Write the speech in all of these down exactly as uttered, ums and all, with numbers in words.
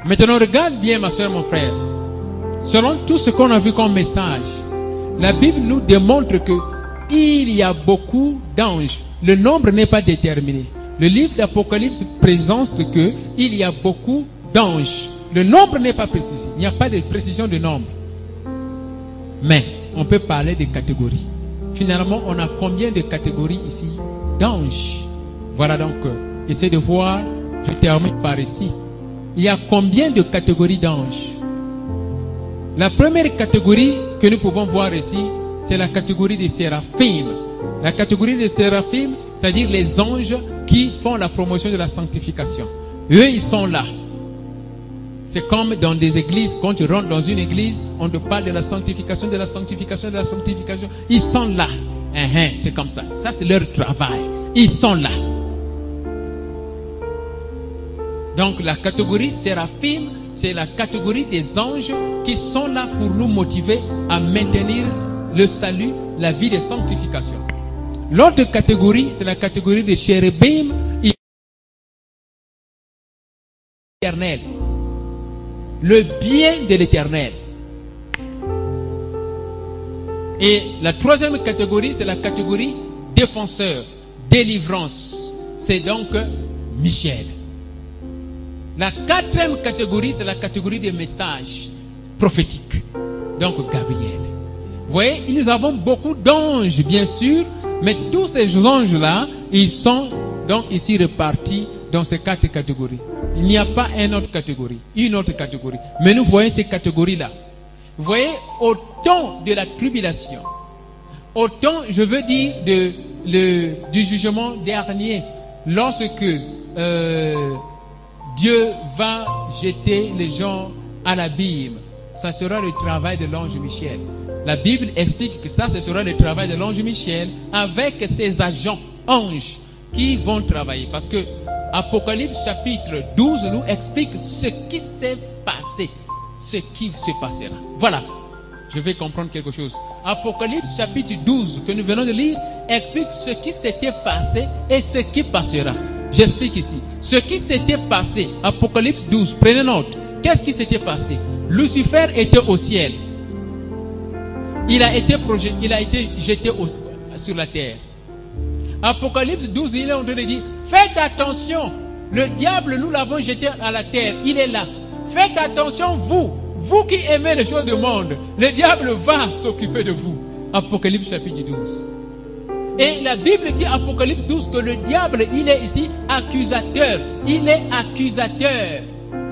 Maintenant, regarde bien, ma soeur, mon frère. Selon tout ce qu'on a vu comme message, la Bible nous démontre que il y a beaucoup d'anges. Le nombre n'est pas déterminé. Le livre d'Apocalypse présente que il y a beaucoup d'anges. Le nombre n'est pas précisé. Il n'y a pas de précision de nombre. Mais on peut parler de catégories. Finalement, on a combien de catégories ici d'anges? Voilà donc. Essayez de voir. Je termine par ici. Il y a combien de catégories d'anges? La première catégorie que nous pouvons voir ici, c'est la catégorie des séraphim. La catégorie des séraphim, c'est-à-dire les anges qui font la promotion de la sanctification. Eux, ils sont là. C'est comme dans des églises, quand tu rentres dans une église, on te parle de la sanctification, de la sanctification, de la sanctification. Ils sont là. Uh-huh, c'est comme ça. Ça, c'est leur travail. Ils sont là. Donc, la catégorie séraphim, c'est la catégorie des anges qui sont là pour nous motiver à maintenir le salut, la vie de sanctification. L'autre catégorie, c'est la catégorie des chérubim éternel. Le bien de l'éternel. Et la troisième catégorie, c'est la catégorie défenseur, délivrance. C'est donc Michel. La quatrième catégorie, c'est la catégorie des messages prophétiques. Donc Gabriel. Vous voyez, nous avons beaucoup d'anges, bien sûr, mais tous ces anges-là, ils sont donc ici répartis dans ces quatre catégories. Il n'y a pas une autre catégorie, une autre catégorie. Mais nous voyons ces catégories-là. Vous voyez, au temps de la tribulation, au temps, je veux dire, de, le, du jugement dernier, lorsque euh, Dieu va jeter les gens à l'abîme, ça sera le travail de l'ange Michel. La Bible explique que ça, ce sera le travail de l'ange Michel avec ses agents, anges, qui vont travailler. Parce que Apocalypse chapitre douze nous explique ce qui s'est passé, ce qui se passera. Voilà, je vais comprendre quelque chose. Apocalypse chapitre douze que nous venons de lire explique ce qui s'était passé et ce qui passera. J'explique ici. Ce qui s'était passé, Apocalypse douze, prenez note. Qu'est-ce qui s'était passé? Lucifer était au ciel. Il a été projeté, il a été jeté au, sur la terre. Apocalypse douze, il est en train de dire, faites attention, le diable, nous l'avons jeté à la terre, il est là. Faites attention, vous, vous qui aimez les choses du monde, le diable va s'occuper de vous. Apocalypse chapitre douze. Et la Bible dit, Apocalypse douze, que le diable, il est ici accusateur. Il est accusateur.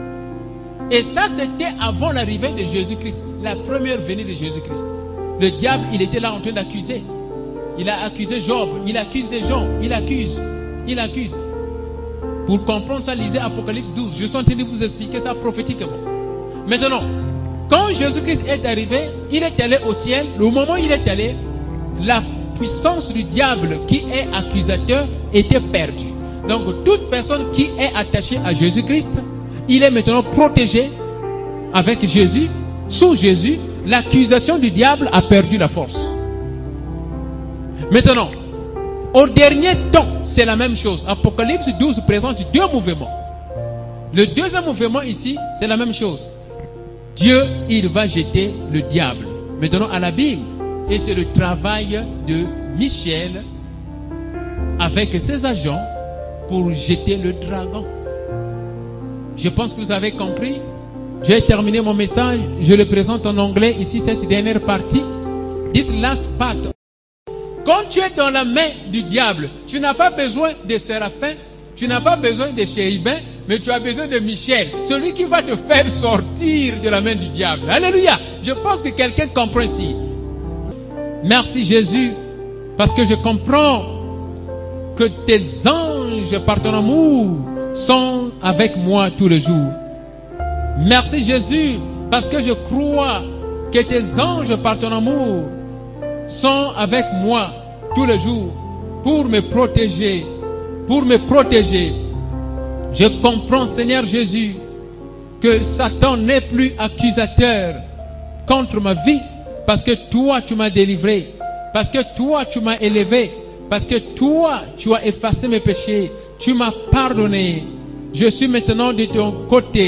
Et ça, c'était avant l'arrivée de Jésus-Christ, la première venue de Jésus-Christ. Le diable, il était là en train d'accuser. Il a accusé Job, il accuse des gens, il accuse, il accuse. Pour comprendre ça, lisez Apocalypse douze. Je suis en train de vous expliquer ça prophétiquement. Maintenant, quand Jésus-Christ est arrivé, il est allé au ciel. Au moment où il est allé, la puissance du diable qui est accusateur était perdue. Donc, toute personne qui est attachée à Jésus-Christ, il est maintenant protégé avec Jésus. Sous Jésus, l'accusation du diable a perdu la force. Maintenant, au dernier temps, c'est la même chose. Apocalypse douze présente deux mouvements. Le deuxième mouvement ici, c'est la même chose. Dieu, il va jeter le diable maintenant à l'abîme. Et c'est le travail de Michel avec ses agents pour jeter le dragon. Je pense que vous avez compris. J'ai terminé mon message. Je le présente en anglais ici, cette dernière partie. This last part. Quand tu es dans la main du diable, tu n'as pas besoin de séraphins, tu n'as pas besoin de chérubins, mais tu as besoin de Michel, celui qui va te faire sortir de la main du diable. Alléluia. Je pense que quelqu'un comprend ici. Merci Jésus, parce que je comprends que tes anges par ton amour sont avec moi tous les jours. Merci Jésus, parce que je crois que tes anges par ton amour sont avec moi tous les jours pour me protéger, pour me protéger. Je comprends, Seigneur Jésus, que Satan n'est plus accusateur contre ma vie, parce que toi tu m'as délivré, parce que toi tu m'as élevé, parce que toi tu as effacé mes péchés, tu m'as pardonné. Je suis maintenant de ton côté.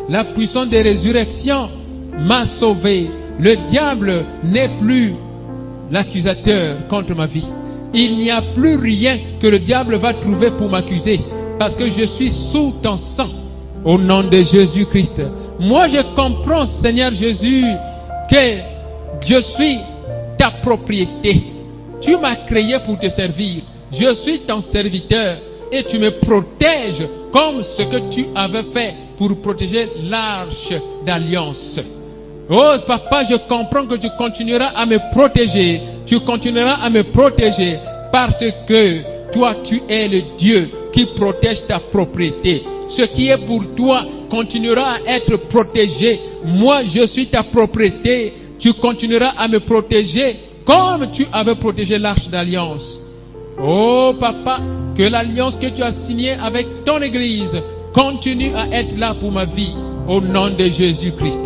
la puissance de résurrection m'a sauvé. Le diable n'est plus l'accusateur contre ma vie. Il n'y a plus rien que le diable va trouver pour m'accuser, parce que je suis sous ton sang, au nom de Jésus-Christ. Moi, je comprends, Seigneur Jésus, que je suis ta propriété. Tu m'as créé pour te servir. Je suis ton serviteur et tu me protèges comme ce que tu avais fait pour protéger l'arche d'alliance. Oh papa, je comprends que tu continueras à me protéger. Tu continueras à me protéger parce que toi, tu es le Dieu qui protège ta propriété. Ce qui est pour toi continuera à être protégé. Moi, je suis ta propriété. Tu continueras à me protéger comme tu avais protégé l'arche d'alliance. Oh papa, que l'alliance que tu as signée avec ton église continue à être là pour ma vie, au nom de Jésus-Christ.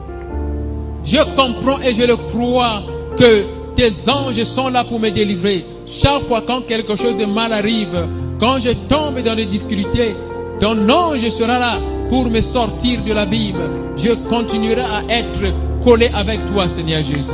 Je comprends et je le crois que tes anges sont là pour me délivrer. Chaque fois quand quelque chose de mal arrive, quand je tombe dans des difficultés, ton ange sera là pour me sortir de l'abîme. Je continuerai à être collé avec toi, Seigneur Jésus.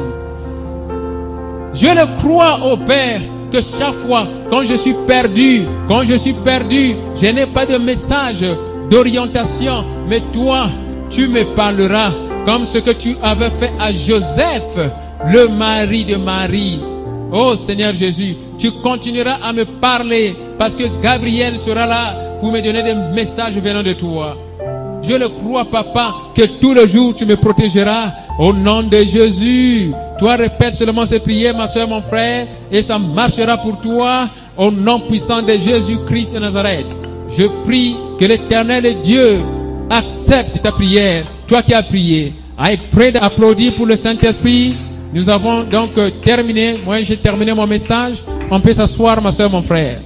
Je le crois, ô Père, que chaque fois quand je suis perdu, quand je suis perdu, je n'ai pas de message d'orientation, mais toi, tu me parleras comme ce que tu avais fait à Joseph, le mari de Marie. Oh Seigneur Jésus, tu continueras à me parler parce que Gabriel sera là pour me donner des messages venant de toi. Je le crois, papa, que tout le jour tu me protégeras au nom de Jésus. Toi, répète seulement ces prières, ma soeur, mon frère, et ça marchera pour toi au nom puissant de Jésus-Christ de Nazareth. Je prie que l'Éternel Dieu accepte ta prière, toi qui as prié. I pray d'applaudir pour le Saint-Esprit. Nous avons donc terminé. Moi, j'ai terminé mon message. On peut s'asseoir, ma soeur, mon frère.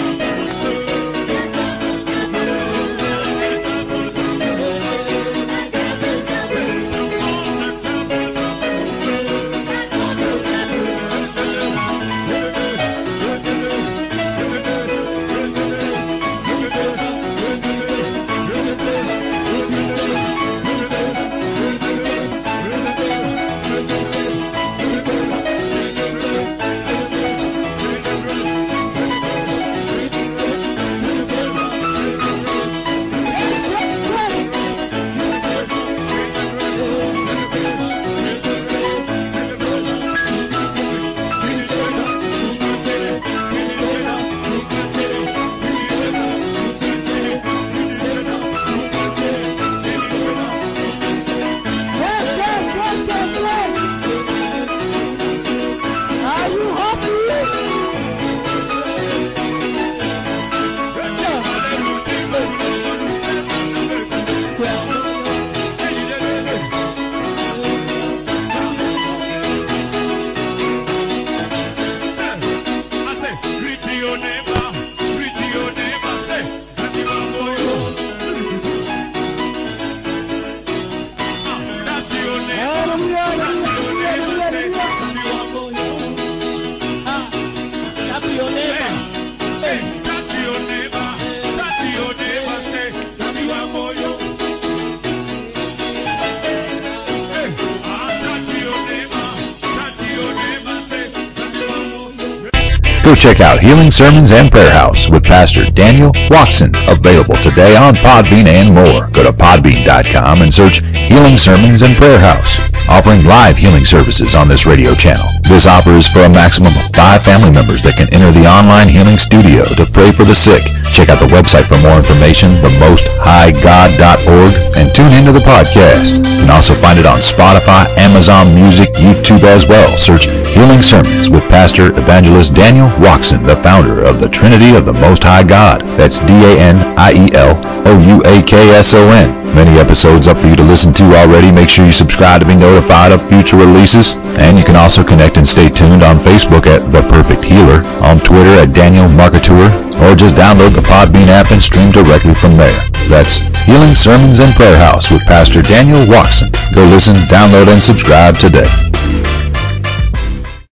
Go check out Healing Sermons and Prayer House with Pastor Daniel Watson, available today on Podbean and more. Go to podbean dot com and search Healing Sermons and Prayer House, offering live healing services on this radio channel. This offer is for a maximum of five family members that can enter the online healing studio to pray for the sick. Check out the website for more information, the most high god dot org, and tune into the podcast. You can also find it on Spotify, Amazon Music, YouTube as well. Search Healing Sermons with Pastor Evangelist Daniel Watson, the founder of the Trinity of the Most High God. That's D A N I E L O U A K S O N. Many episodes up for you to listen to already. Make sure you subscribe to be notified of future releases. And you can also connect and stay tuned on Facebook at The Perfect Healer, on Twitter at Daniel Marketeur, or just download the Podbean app and stream directly from there. That's Healing Sermons and Prayer House with Pastor Daniel Watson. Go listen, download, and subscribe today.